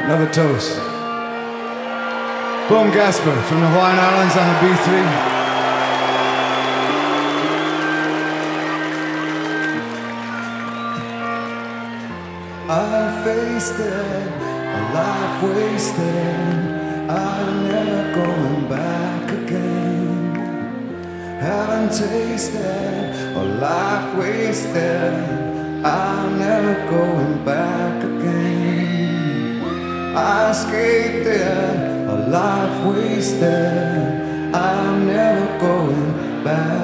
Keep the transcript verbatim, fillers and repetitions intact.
Another toast. Boom Gasper from the Hawaiian Islands on the B three. I faced it, a life wasted. I'm never going back again. Haven't tasted a life wasted. I'm never going back again. I escaped it, a life wasted. I'm never going back.